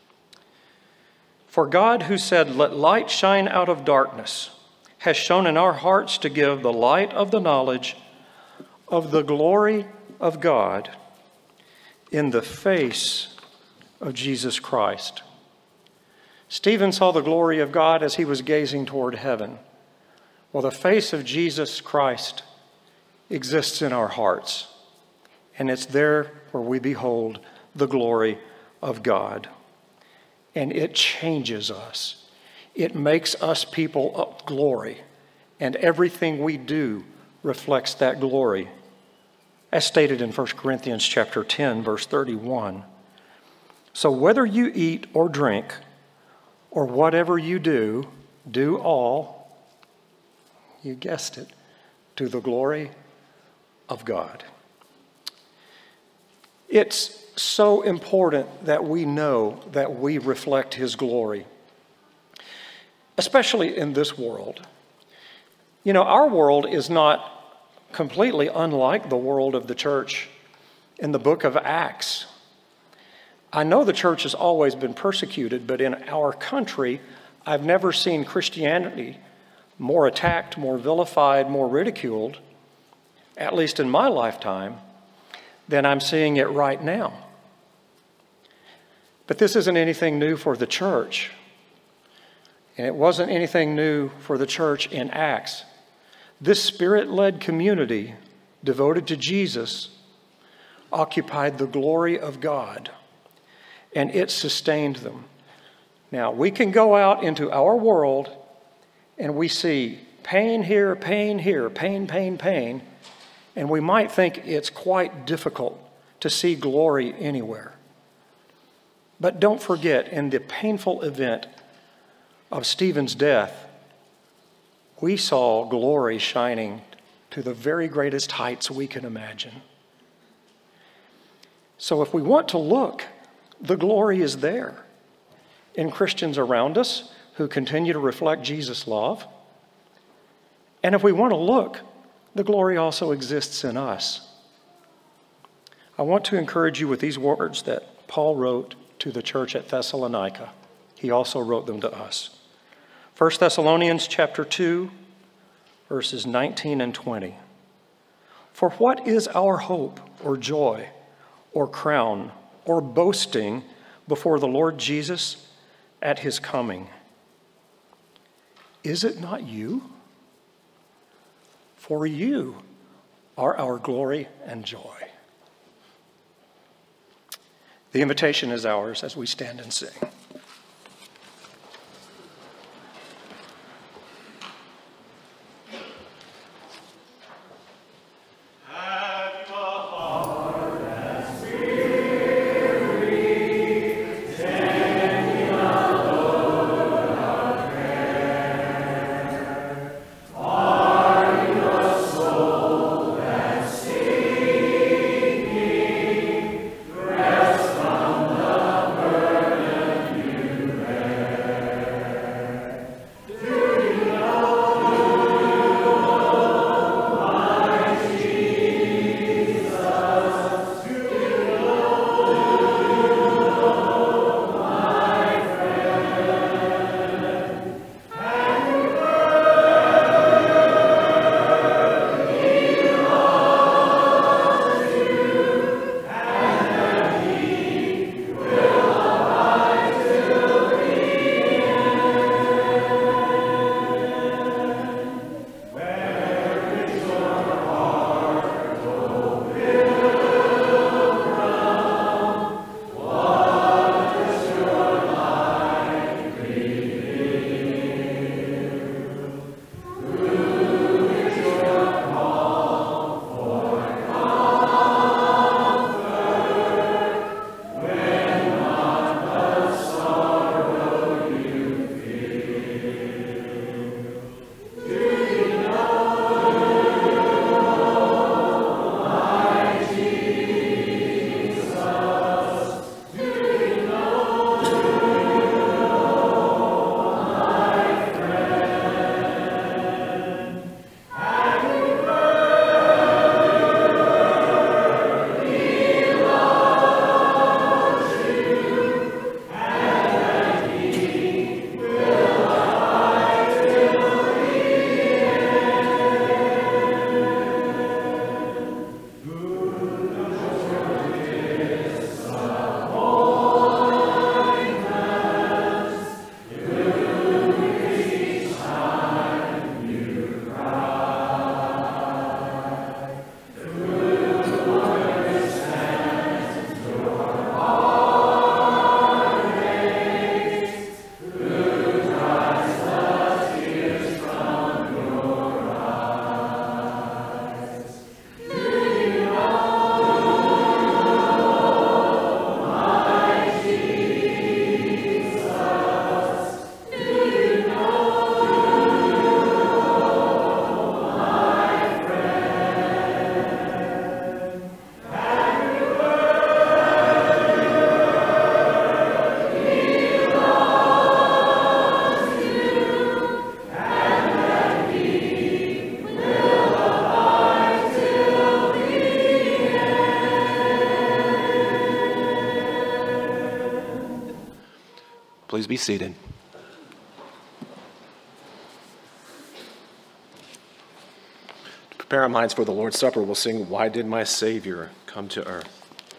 For God, who said, let light shine out of darkness, has shone in our hearts to give the light of the knowledge of the glory of God in the face of Jesus Christ. Stephen saw the glory of God as he was gazing toward heaven. Well, the face of Jesus Christ exists in our hearts, and it's there where we behold the glory of God. And it changes us. It makes us people of glory, and everything we do reflects that glory. As stated in First Corinthians chapter ten, verse thirty-one. So whether you eat or drink, or whatever you do, do all, you guessed it, to the glory of God. It's so important that we know that we reflect His glory, especially in this world. You know, our world is not completely unlike the world of the church in the book of Acts. I know the church has always been persecuted, but in our country, I've never seen Christianity more attacked, more vilified, more ridiculed, at least in my lifetime, than I'm seeing it right now. But this isn't anything new for the church. And it wasn't anything new for the church in Acts. This Spirit-led community devoted to Jesus occupied the glory of God, and it sustained them. Now, we can go out into our world and we see pain here, pain here, pain, pain, pain, and we might think it's quite difficult to see glory anywhere. But don't forget, in the painful event of Stephen's death, we saw glory shining to the very greatest heights we can imagine. So if we want to look, the glory is there in Christians around us who continue to reflect Jesus' love. And if we want to look, the glory also exists in us. I want to encourage you with these words that Paul wrote to the church at Thessalonica. He also wrote them to us. First Thessalonians chapter two, verses nineteen and twenty. For what is our hope or joy or crown or boasting before the Lord Jesus at his coming? Is it not you? For you are our glory and joy. The invitation is ours as we stand and sing. Hallelujah. Please be seated. To prepare our minds for the Lord's Supper, we'll sing, "Why Did My Savior Come to Earth?"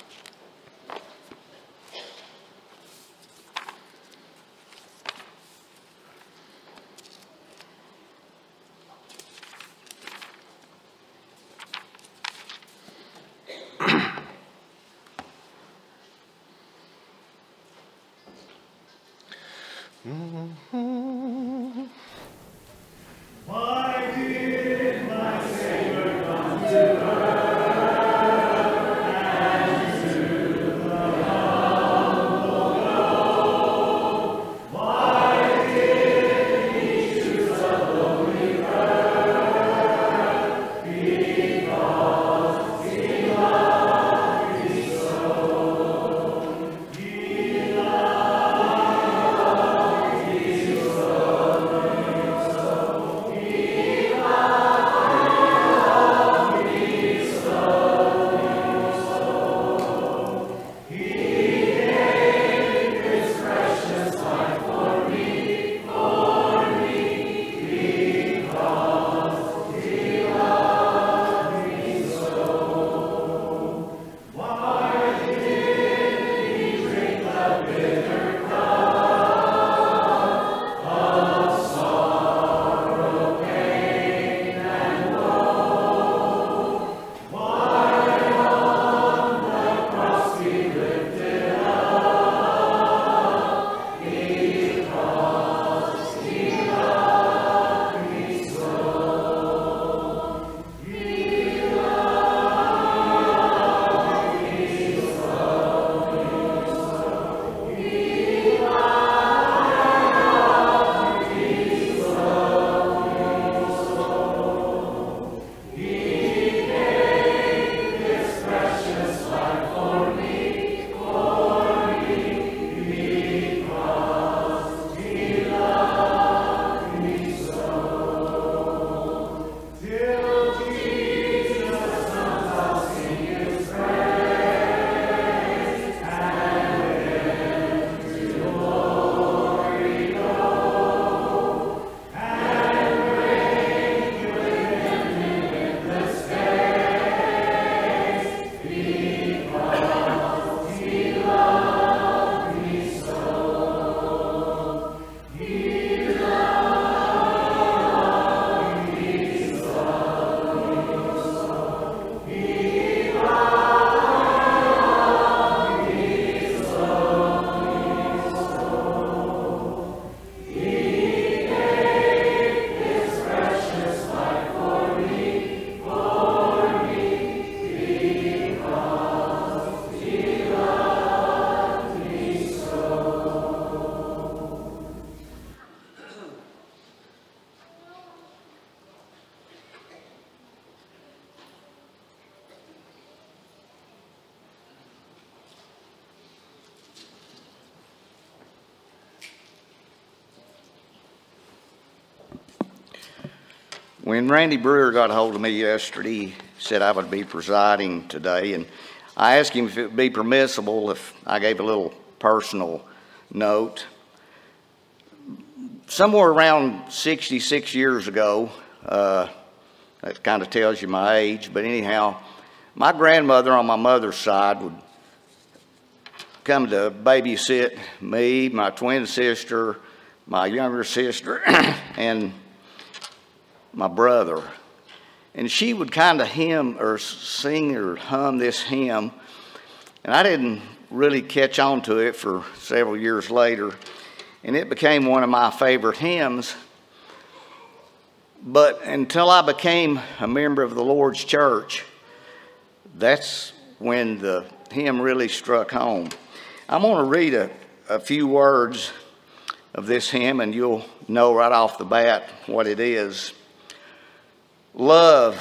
When Randy Brewer got a hold of me yesterday, he said I would be presiding today, and I asked him if it would be permissible if I gave a little personal note. Somewhere around sixty-six years ago, uh, that kind of tells you my age, but anyhow, my grandmother on my mother's side would come to babysit me, my twin sister, my younger sister, and my brother. And she would kind of hymn or sing or hum this hymn, and I didn't really catch on to it for several years later, and it became one of my favorite hymns. But until I became a member of the Lord's church, that's when the hymn really struck home. I'm going to read a, a few words of this hymn, and you'll know right off the bat what it is. Love,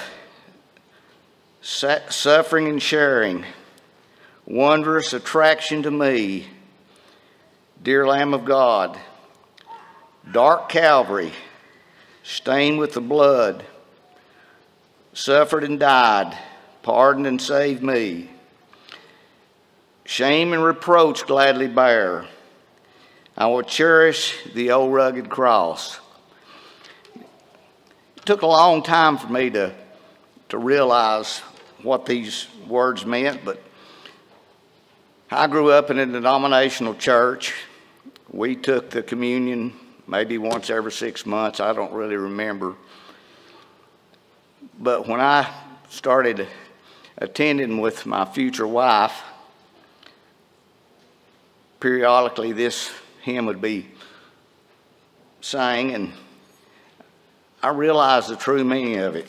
suffering and sharing, wondrous attraction to me, dear Lamb of God, dark Calvary, stained with the blood, suffered and died, pardoned and saved me. Shame and reproach gladly bear. I will cherish the old rugged cross. It took a long time for me to, to realize what these words meant, but I grew up in a denominational church. We took the communion maybe once every six months. I don't really remember. But when I started attending with my future wife, periodically this hymn would be sang, and I realized the true meaning of it.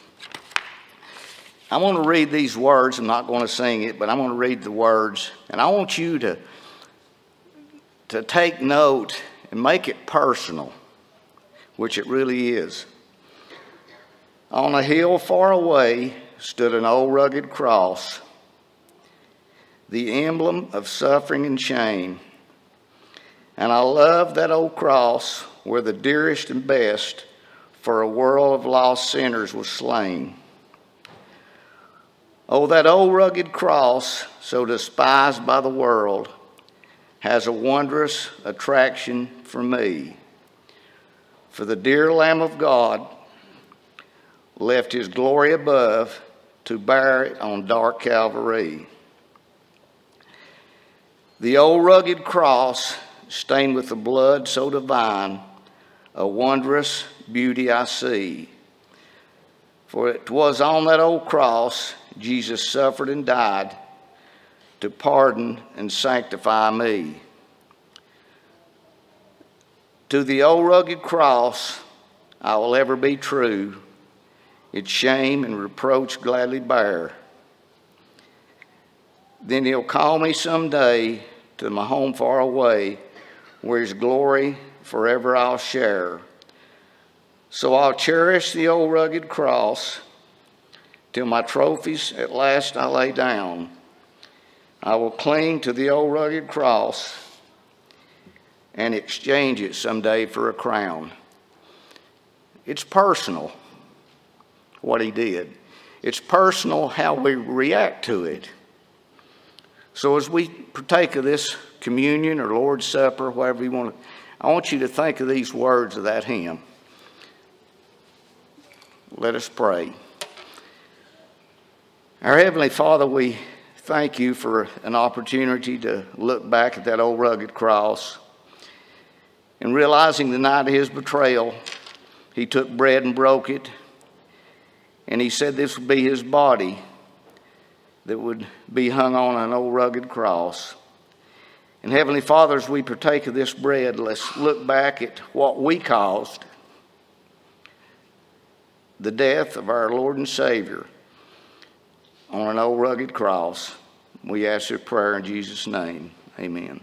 I want to read these words. I'm not going to sing it, but I'm going to read the words, and I want you to, to take note and make it personal, which it really is. On a hill far away stood an old rugged cross, the emblem of suffering and shame. And I love that old cross where the dearest and best for a world of lost sinners was slain. Oh, that old rugged cross, so despised by the world, has a wondrous attraction for me. For the dear Lamb of God left his glory above to bear it on dark Calvary. The old rugged cross, stained with the blood so divine, a wondrous beauty I see. For it was on that old cross Jesus suffered and died to pardon and sanctify me. To the old rugged cross I will ever be true, its shame and reproach gladly bear. Then he'll call me someday to my home far away, where his glory forever I'll share. So I'll cherish the old rugged cross till my trophies at last I lay down. I will cling to the old rugged cross and exchange it someday for a crown. It's personal, what he did. It's personal how we react to it. So as we partake of this communion or Lord's Supper, whatever you want to, I want you to think of these words of that hymn. Let us pray. Our Heavenly Father, we thank you for an opportunity to look back at that old rugged cross. And realizing the night of his betrayal, he took bread and broke it. And he said this would be his body that would be hung on an old rugged cross. And Heavenly Father, as we partake of this bread, let's look back at what we caused, the death of our Lord and Savior on an old rugged cross. We ask your prayer in Jesus' name. Amen.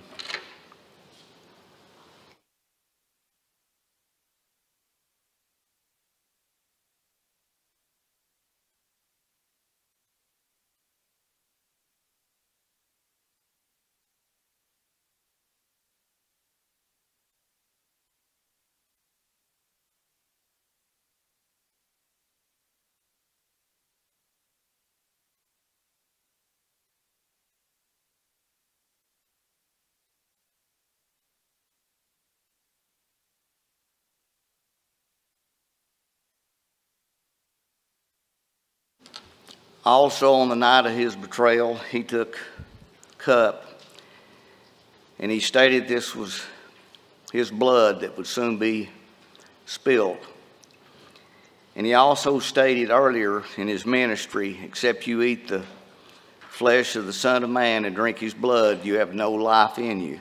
Also, on the night of his betrayal, he took a cup, and he stated this was his blood that would soon be spilled. And he also stated earlier in his ministry, except you eat the flesh of the Son of Man and drink his blood, you have no life in you.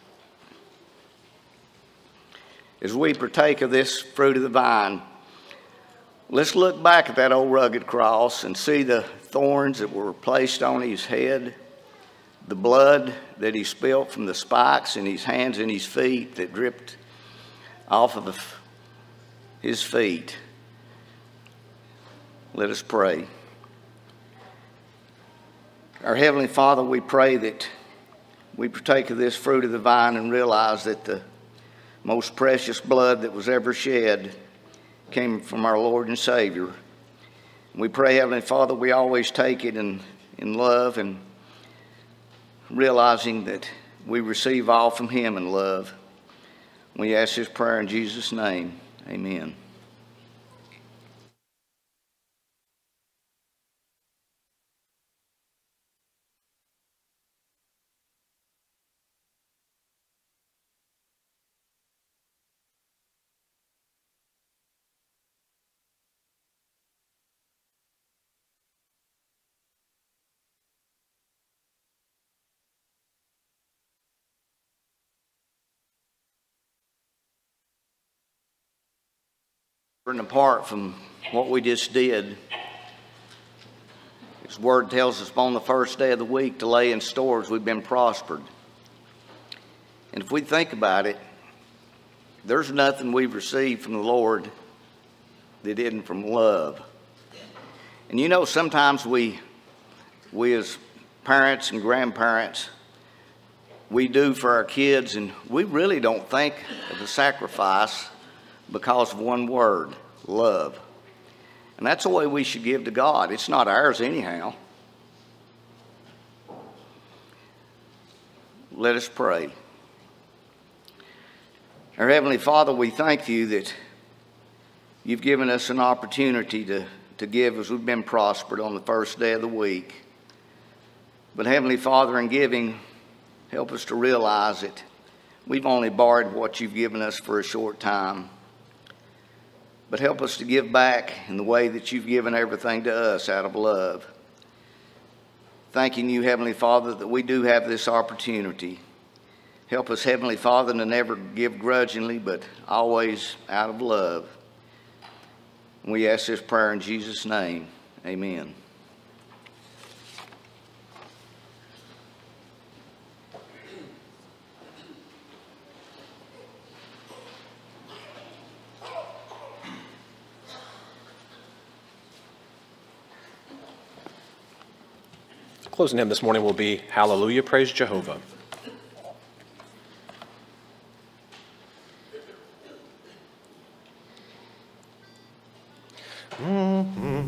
As we partake of this fruit of the vine, let's look back at that old rugged cross and see the thorns that were placed on his head, the blood that he spilt from the spikes in his hands and his feet that dripped off of the, his feet. Let us pray. Our Heavenly Father, we pray that we partake of this fruit of the vine and realize that the most precious blood that was ever shed came from our Lord and Savior. We pray, Heavenly Father, we always take it in, in love and realizing that we receive all from him in love. We ask this prayer in Jesus' name. Amen. And apart from what we just did, His word tells us upon the first day of the week to lay in stores we've been prospered. And if we think about it, there's nothing we've received from the Lord that isn't from love. And you know, sometimes we, we as parents and grandparents, we do for our kids, and we really don't think of the sacrifice because of one word, love. And that's the way we should give to God. It's not ours anyhow. Let us pray. Our Heavenly Father, we thank you that you've given us an opportunity to, to give as we've been prospered on the first day of the week. But Heavenly Father, in giving, help us to realize that we've only borrowed what you've given us for a short time. But help us to give back in the way that you've given everything to us out of love. Thanking you, Heavenly Father, that we do have this opportunity. Help us, Heavenly Father, to never give grudgingly, but always out of love. And we ask this prayer in Jesus' name. Amen. Closing hymn this morning will be Hallelujah, Praise Jehovah. Mm-hmm.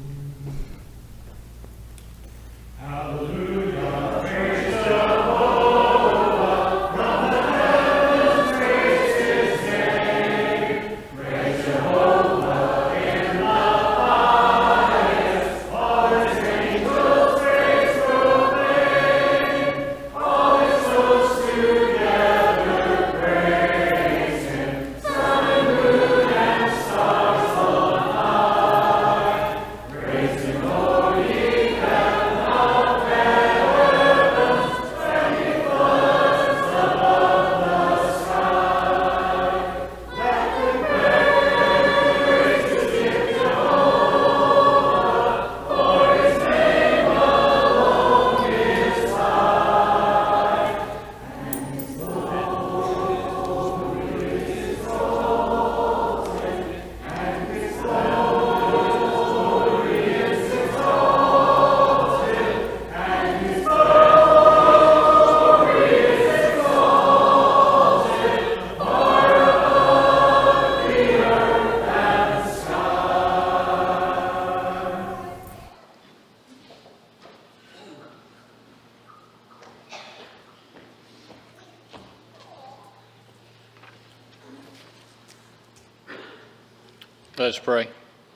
Hallelujah, praise Jehovah, from the heavens praise his name. Praise Jehovah in the highest, all his angels praise proclaim, all his hosts together praise him, sun and moon and stars on high. Praise him, O ye heaven of heavens, and ye floods above the sky. Let the praises give Jehovah, for his name alone is high, and his glory is exalted, and his glory is exalted, and his glory is exalted far above the earth and sky. Let us pray.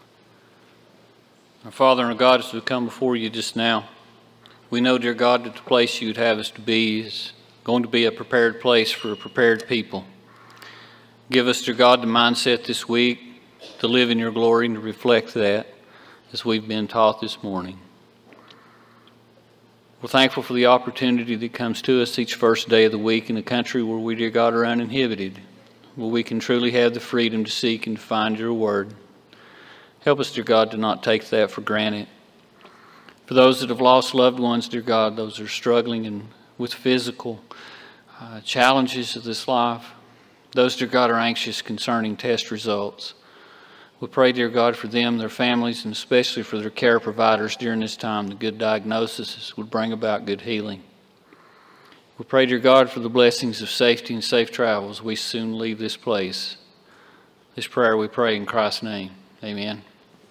Our Father and our God, as we come before you just now, we know, dear God, that the place you would have us to be is going to be a prepared place for a prepared people. Give us, dear God, the mindset this week to live in your glory and to reflect that as we've been taught this morning. We're thankful for the opportunity that comes to us each first day of the week in a country where we, dear God, are uninhibited, where we can truly have the freedom to seek and to find your word. Help us, dear God, to not take that for granted. For those that have lost loved ones, dear God, those that are struggling and with physical uh, challenges of this life, those, dear God, are anxious concerning test results. We pray, dear God, for them, their families, and especially for their care providers during this time, the good diagnosis would bring about good healing. We pray, dear God, for the blessings of safety and safe travel as we soon leave this place. This prayer we pray in Christ's name. Amen.